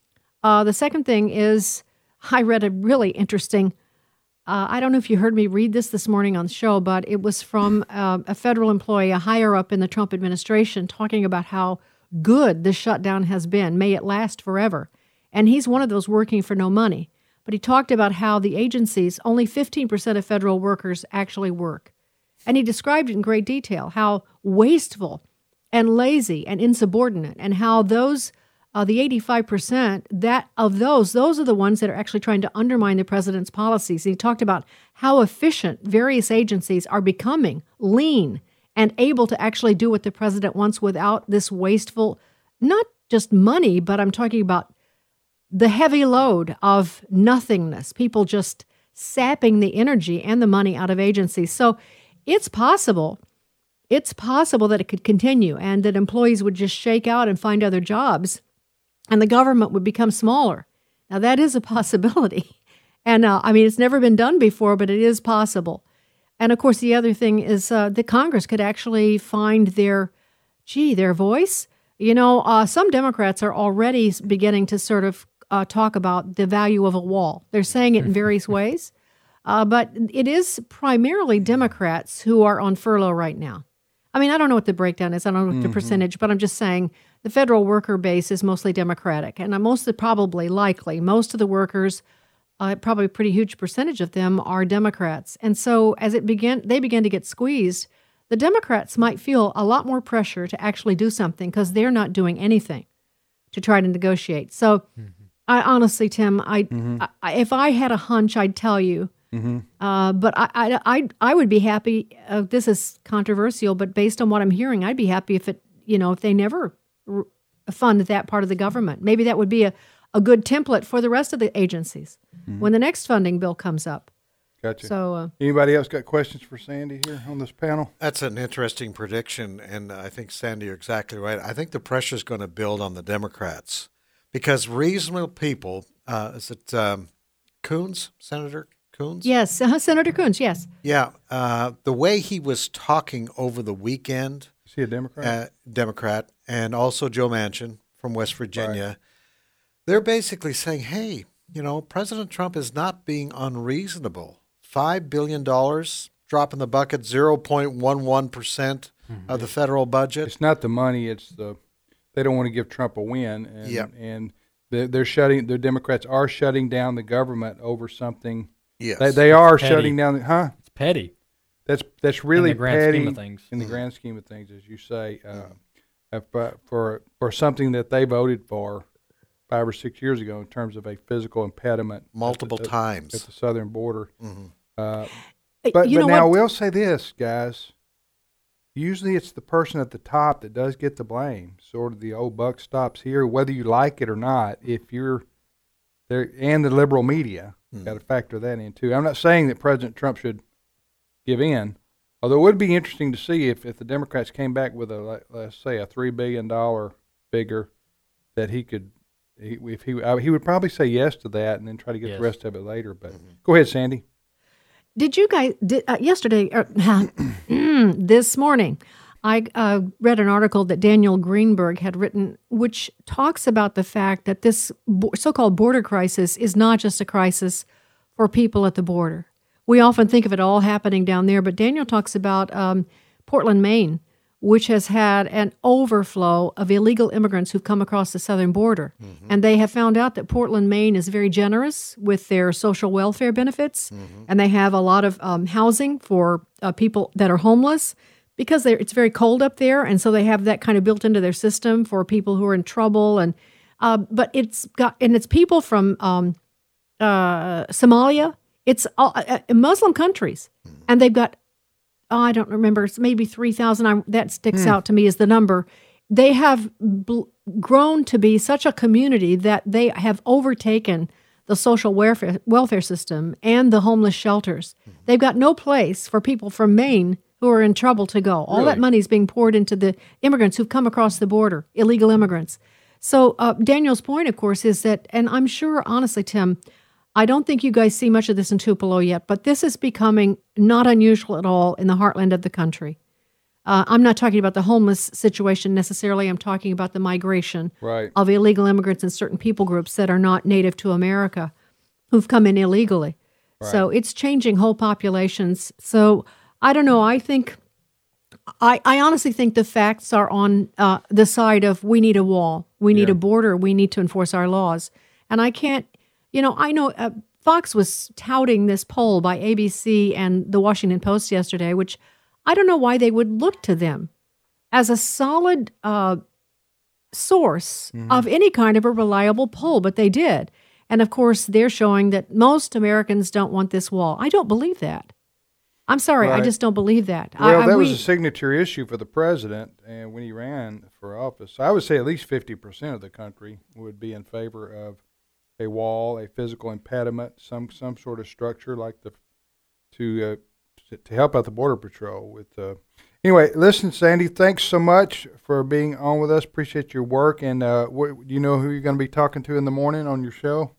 Uh, the second thing is, I read a really interesting. Uh, I don't know if you heard me read this this morning on the show, but it was from uh, a federal employee, a higher up in the Trump administration, talking about how good the shutdown has been. May it last forever. And he's one of those working for no money. But he talked about how the agencies, only fifteen percent of federal workers actually work. And he described it in great detail, how wasteful and lazy and insubordinate, and how those, uh, the eighty-five percent that of those, those are the ones that are actually trying to undermine the president's policies. And he talked about how efficient various agencies are becoming, lean, and able to actually do what the president wants without this wasteful, not just money, but I'm talking about the heavy load of nothingness, people just sapping the energy and the money out of agencies. So it's possible It's possible that it could continue and that employees would just shake out and find other jobs and the government would become smaller. Now, that is a possibility. And, uh, I mean, it's never been done before, but it is possible. And, of course, the other thing is uh, that Congress could actually find their, gee, their voice. You know, uh, some Democrats are already beginning to sort of uh, talk about the value of a wall. They're saying it in various ways. Uh, but it is primarily Democrats who are on furlough right now. I mean, I don't know what the breakdown is. I don't know what the mm-hmm. percentage, but I'm just saying the federal worker base is mostly Democratic. And most of, probably, likely, most of the workers, uh, probably a pretty huge percentage of them are Democrats. And so as it began, they began to get squeezed, the Democrats might feel a lot more pressure to actually do something because they're not doing anything to try to negotiate. So mm-hmm. I honestly, Tim, I, mm-hmm. I if I had a hunch, I'd tell you. Mm-hmm. Uh, but I, I, I, I would be happy. Uh, this is controversial, but based on what I'm hearing, I'd be happy if it, you know, if they never r- fund that part of the government. Maybe that would be a, a good template for the rest of the agencies mm-hmm. when the next funding bill comes up. Gotcha. So, uh, anybody else got questions for Sandy here on this panel? That's an interesting prediction, and I think Sandy, you're exactly right. I think the pressure is going to build on the Democrats because reasonable people. Uh, is it um, Coons, Senator? Coons? Yes, uh, Senator Coons, yes. Yeah, uh, the way he was talking over the weekend. Is he a Democrat? Uh, Democrat, and also Joe Manchin from West Virginia. Right. They're basically saying, hey, you know, President Trump is not being unreasonable. five billion dollars, drop in the bucket, zero point one one percent mm-hmm. of the federal budget. It's not the money, it's the, they don't want to give Trump a win. And, yep. and they're, they're shutting, the Democrats are shutting down the government over something. Yes. They, they are petty. shutting down, the, huh? It's petty. That's that's really in the grand petty scheme of things. in the grand scheme of things, as you say. Uh, for, for for something that they voted for five or six years ago in terms of a physical impediment, multiple at the, times at the southern border. Mm-hmm. Uh, but you but know now what? we'll say this, guys. usually it's the person at the top that does get the blame. Sort of the old buck stops here, whether you like it or not. If you're there, and the liberal media, mm. got to factor that in too. I'm not saying that President Trump should give in, although it would be interesting to see if, if the Democrats came back with a, let's say, a three billion dollars figure that he could, he, if he uh, he would probably say yes to that and then try to get yes. the rest of it later. But mm-hmm. Go ahead, Sandy. Did you guys, did, uh, yesterday, uh, this morning, I uh, read an article that Daniel Greenberg had written, which talks about the fact that this bo- so-called border crisis is not just a crisis for people at the border. We often think of it all happening down there, but Daniel talks about um, Portland, Maine, which has had an overflow of illegal immigrants who've come across the southern border. Mm-hmm. And they have found out that Portland, Maine is very generous with their social welfare benefits, mm-hmm. and they have a lot of um, housing for uh, people that are homeless because it's very cold up there, and so they have that kind of built into their system for people who are in trouble. And uh, But it's got, and it's people from um, uh, Somalia, it's all, uh, Muslim countries, mm-hmm. and they've got Oh, I don't remember, it's maybe three thousand. That sticks hmm. out to me as the number. They have bl- grown to be such a community that they have overtaken the social welfare, welfare system and the homeless shelters. Mm-hmm. They've got no place for people from Maine who are in trouble to go. All really? That money is being poured into the immigrants who've come across the border, illegal immigrants. So uh, Daniel's point, of course, is that, and I'm sure, honestly, Tim, I don't think you guys see much of this in Tupelo yet, but this is becoming not unusual at all in the heartland of the country. Uh, I'm not talking about the homeless situation necessarily. I'm talking about the migration right. of illegal immigrants and certain people groups that are not native to America who've come in illegally. Right. So it's changing whole populations. So I don't know. I think, I, I honestly think the facts are on uh, the side of we need a wall. We need yeah. a border. We need to enforce our laws. And I can't, You know, I know uh, Fox was touting this poll by A B C and the Washington Post yesterday, which I don't know why they would look to them as a solid uh, source mm-hmm. of any kind of a reliable poll, but they did. And, of course, they're showing that most Americans don't want this wall. I don't believe that. I'm sorry, right. I just don't believe that. Well, I, that I, was we, a signature issue for the president and when he ran for office. I would say at least fifty percent of the country would be in favor of a wall, a physical impediment, some some sort of structure like the to uh, to, to help out the Border Patrol. With uh, anyway, listen, Sandy, thanks so much for being on with us. Appreciate your work. And uh, what, do you know who you're going to be talking to in the morning on your show?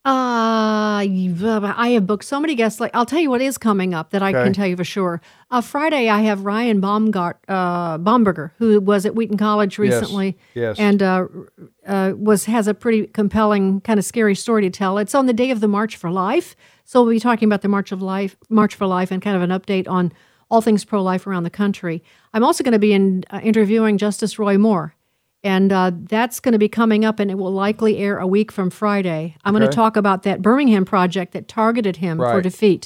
Uh, I have booked so many guests. Like, I'll tell you what is coming up that I Okay. can tell you for sure. Uh, Friday, I have Ryan Baumgart, uh, Baumberger, who was at Wheaton College recently, yes. and uh, uh, was has a pretty compelling, kind of scary story to tell. It's on the day of the March for Life, so we'll be talking about the March of Life, March for Life, and kind of an update on all things pro-life around the country. I'm also going to be in, uh, interviewing Justice Roy Moore. And uh, that's going to be coming up, and it will likely air a week from Friday. I'm going Okay. to talk about that Birmingham project that targeted him for Right. defeat.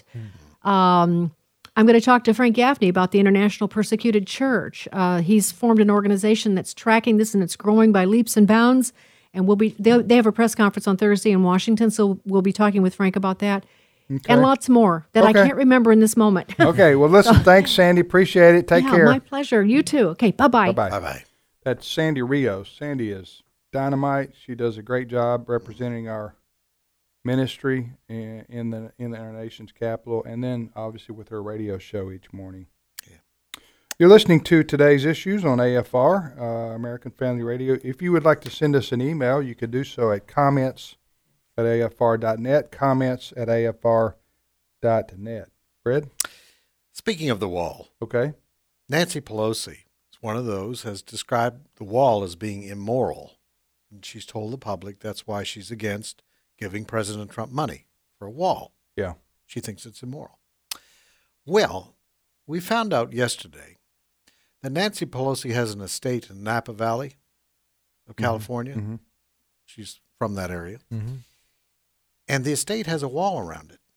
Um, I'm going to talk to Frank Gaffney about the International Persecuted Church. Uh, he's formed an organization that's tracking this, and it's growing by leaps and bounds. And we'll be they, they have a press conference on Thursday in Washington, so we'll be talking with Frank about that. Okay. And lots more that I Okay. can't remember in this moment. Okay, well, listen, thanks, Sandy. Appreciate it. Take yeah, care. my pleasure. You too. Okay, bye-bye. Bye-bye. Bye-bye. That's Sandy Rios. Sandy is dynamite. She does a great job representing our ministry in, in the in our nation's capital, and then obviously with her radio show each morning. Yeah. You're listening to Today's Issues on A F R, uh, American Family Radio. If you would like to send us an email, you could do so at comments at A F R dot net, comments at A F R dot net. Fred? Speaking of the wall, Okay. Nancy Pelosi, one of those, has described the wall as being immoral. And she's told the public that's why she's against giving President Trump money for a wall. Yeah. She thinks it's immoral. Well, we found out yesterday that Nancy Pelosi has an estate in Napa Valley of California. Mm-hmm. She's from that area. Mm-hmm. And the estate has a wall around it.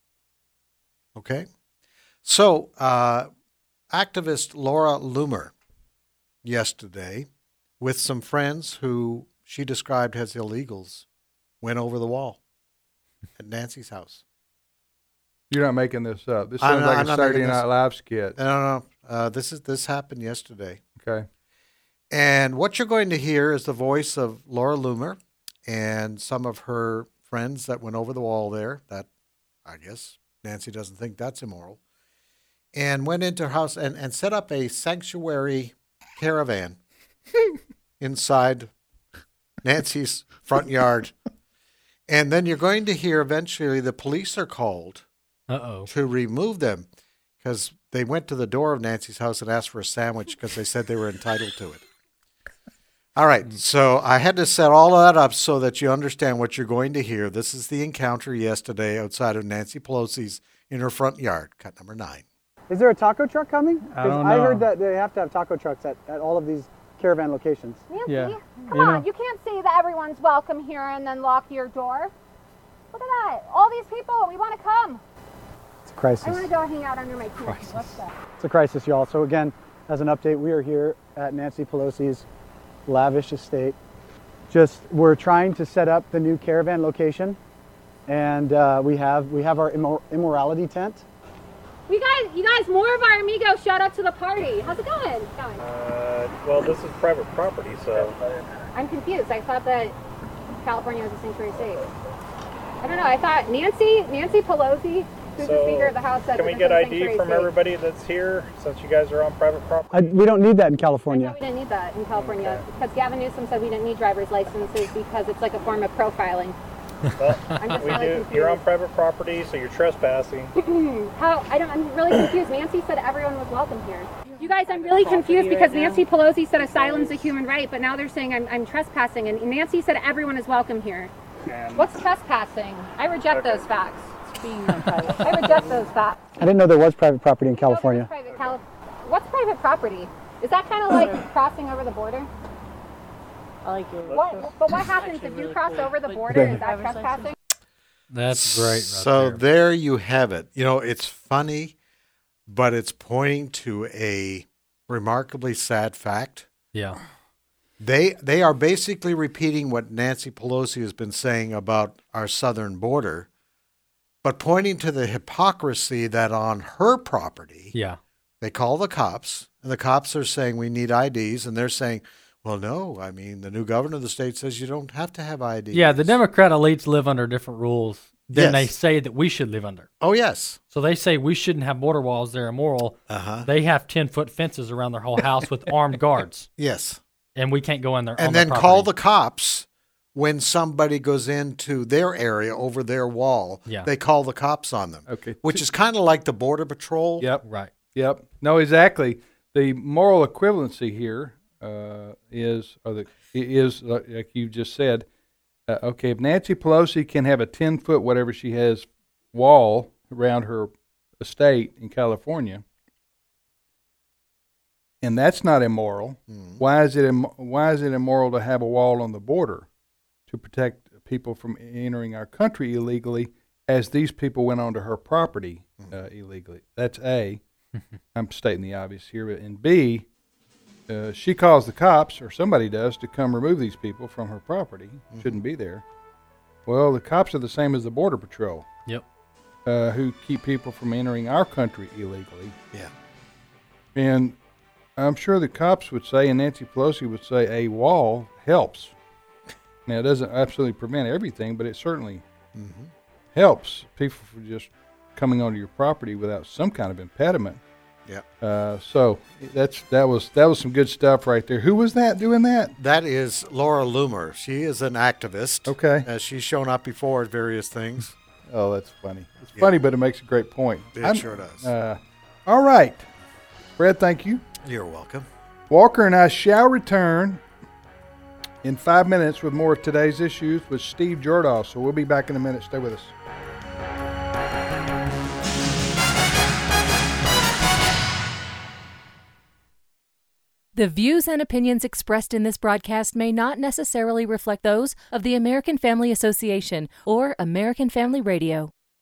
Okay? So, uh, activist Laura Loomer yesterday, with some friends who she described as illegals, went over the wall at Nancy's house. You're not making this up. This I'm sounds not- like I'm a not Saturday making Night this- Live skit. No, no, no. Uh, this is this happened yesterday. Okay. And what you're going to hear is the voice of Laura Loomer and some of her friends that went over the wall there. That, I guess, Nancy doesn't think that's immoral. And went into her house and, and set up a sanctuary caravan inside Nancy's front yard. And then you're going to hear eventually the police are called Uh-oh. to remove them because they went to the door of Nancy's house and asked for a sandwich because they said they were entitled to it. All right, so I had to set all of that up so that you understand what you're going to hear. This is the encounter yesterday outside of Nancy Pelosi's in her front yard, cut number nine. Is there a taco truck coming? I don't I know. heard that they have to have taco trucks at, at all of these caravan locations. Nancy, yeah. Come you on, know. you can't say that everyone's welcome here and then lock your door. Look at that. All these people, we want to come. It's a crisis. I want to go hang out under my tent. What's that? It's a crisis, y'all. So again, as an update, we are here at Nancy Pelosi's lavish estate. Just, we're trying to set up the new caravan location, and uh, we have we have our immor- immorality tent. You guys, you guys, more of our amigos showed up to the party. How's it going? going? Uh, well, this is private property, so. I'm confused. I thought that California was a sanctuary state. I don't know. I thought Nancy, Nancy Pelosi, who's So, the Speaker of the House, said Can we that get this is a I D sanctuary from state. everybody that's here, since you guys are on private property? I, we don't need that in I California. thought we didn't need that in California because Gavin Newsom said we didn't need driver's licenses because it's like a form of profiling. Well, I'm just we really do. confused. You're on private property, so you're trespassing. How? I don't. I'm really confused. Nancy said everyone was welcome here. You guys, I'm really confused because Nancy Pelosi said asylum's a human right, but now they're saying I'm, I'm trespassing, and Nancy said everyone is welcome here. And What's trespassing? I reject those facts. I reject those facts. I didn't know there was private property in California. Private Cali- What's private property? Is that kind of like crossing over the border? I like it. What? But what happens if you cross over the border? Is that trespassing? That's great. Right so there. there you have it. You know, it's funny, but it's pointing to a remarkably sad fact. Yeah. They they are basically repeating what Nancy Pelosi has been saying about our southern border, but pointing to the hypocrisy that on her property, Yeah. they call the cops, and the cops are saying we need I Ds, and they're saying, well, no, I mean, the new governor of the state says you don't have to have I Ds. Yeah, the Democrat elites live under different rules than Yes. they say that we should live under. Oh, yes. So they say we shouldn't have border walls. They're immoral. Uh-huh. They have ten-foot fences around their whole house with armed guards. Yes. And we can't go in there. And on then their call property. the cops when somebody goes into their area over their wall. Yeah. They call the cops on them. Okay. Which is kind of like the Border Patrol. Yep. Right. Yep. No, exactly. The moral equivalency here uh, is, or the is uh, like you just said. Uh, okay, if Nancy Pelosi can have a ten foot whatever she has wall around her estate in California, and that's not immoral, Mm-hmm. why is it Im- why is it immoral to have a wall on the border to protect people from entering our country illegally, as these people went onto her property uh, illegally? That's A. I'm stating the obvious here, but and B, uh, she calls the cops, or somebody does, to come remove these people from her property. Mm-hmm. Shouldn't be there. Well, the cops are the same as the Border Patrol. Yep. Uh, who keep people from entering our country illegally. Yeah. And I'm sure the cops would say, and Nancy Pelosi would say, a wall helps. Now, it doesn't absolutely prevent everything, but it certainly Mm-hmm. helps people from just coming onto your property without some kind of impediment. Yeah. Uh, so that's that was that was some good stuff right there. Who was that doing that? That is Laura Loomer. She is an activist. Okay. Uh, she's shown up before at various things. Oh, that's funny. It's Yeah. funny, but it makes a great point. It I'm- sure does. Uh, all right. Brad, thank you. You're welcome. Walker and I shall return in five minutes with more of today's issues with Steve Jordahl. So we'll be back in a minute. Stay with us. The views and opinions expressed in this broadcast may not necessarily reflect those of the American Family Association or American Family Radio.